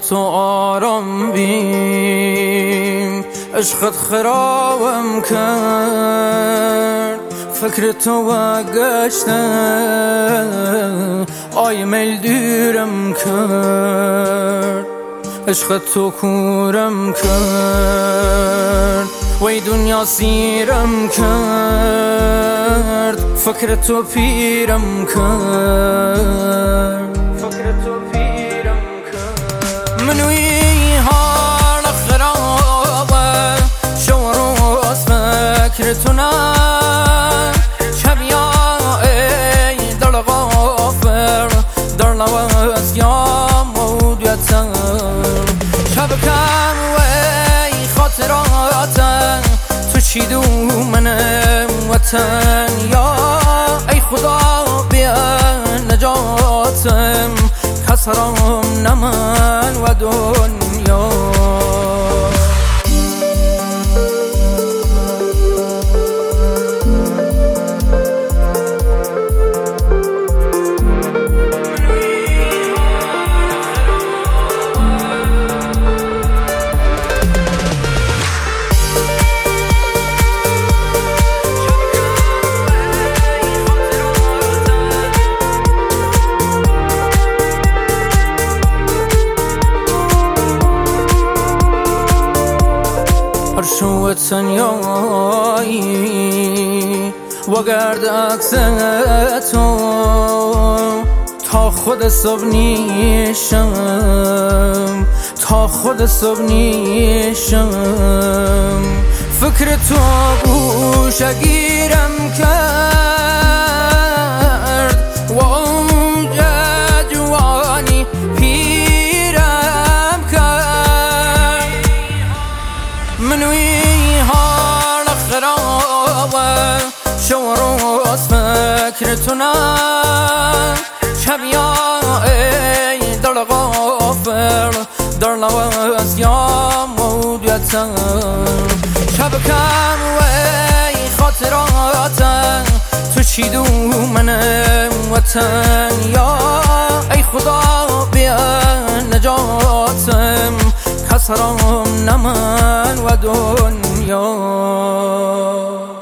تو آرام بیم، عشقت خرابم کرد، فکر تو گشته آی میل دیرم کرد، عشقت تو کورم کرد، وی دنیا سیرم کرد، فکر تو پیرم کرد، فکر تو پیرم کرد. منوی حال خرابه شو روز فکر تو نه، شب یا ای دل غافر در لواز یا مودیتر، شب کم وی خاطراتن تو چیدو منم وطن، یا ای خدا بیا نجاتم کسرم نمن و دنیا. شو تنیایی و گرد عکس تو تا خود صبح نیشم، تا خود صبح نیشم، فکر تو گوشه گیرم کرد و اونج جوانی پیرم کرد. منوی حال خرابه شو روز فکر تو نه، شب یا ای دل غافر در لواز یا مودیتر، شب کم وی خاطراتن تو چیدو منم وطن، یا ای خدا بیا نجاتم کسرم نمن و دنیا.